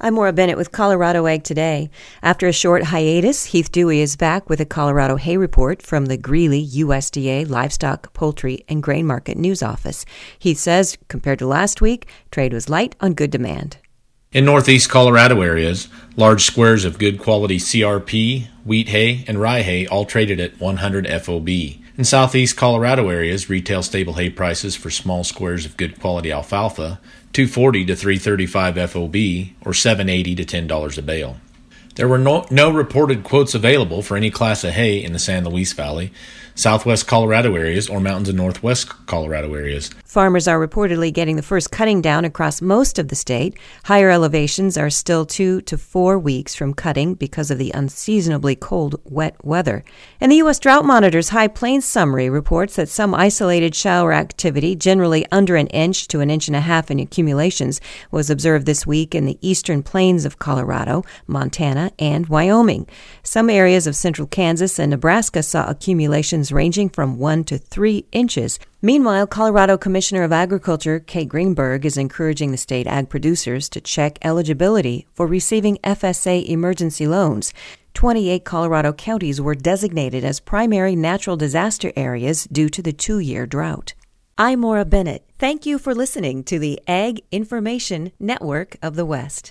I'm Maura Bennett with Colorado Ag Today. After a short hiatus, Heath Dewey is back with a Colorado hay report from the Greeley USDA Livestock, Poultry, and Grain Market News Office. Heath says, compared to last week, trade was light on good demand. In northeast Colorado areas, large squares of good quality CRP, wheat hay, and rye hay all traded at 100 FOB. In southeast Colorado areas, retail stable hay prices for small squares of good quality alfalfa, $240 to $335 FOB, or $7.80 to $10 a bale. There were no reported quotes available for any class of hay in the San Luis Valley, southwest Colorado areas, or mountains and northwest Colorado areas. Farmers are reportedly getting the first cutting down across most of the state. Higher elevations are still 2 to 4 weeks from cutting because of the unseasonably cold, wet weather. And the U.S. Drought Monitor's High Plains Summary reports that some isolated shower activity, generally under an inch to an inch and a half in accumulations, was observed this week in the eastern plains of Colorado, Montana, and Wyoming. Some areas of central Kansas and Nebraska saw accumulations ranging from 1 to 3 inches. Meanwhile, Colorado Commissioner of Agriculture Kay Greenberg is encouraging the state ag producers to check eligibility for receiving FSA emergency loans. 28 Colorado counties were designated as primary natural disaster areas due to the 2-year drought. I'm Maura Bennett. Thank you for listening to the Ag Information Network of the West.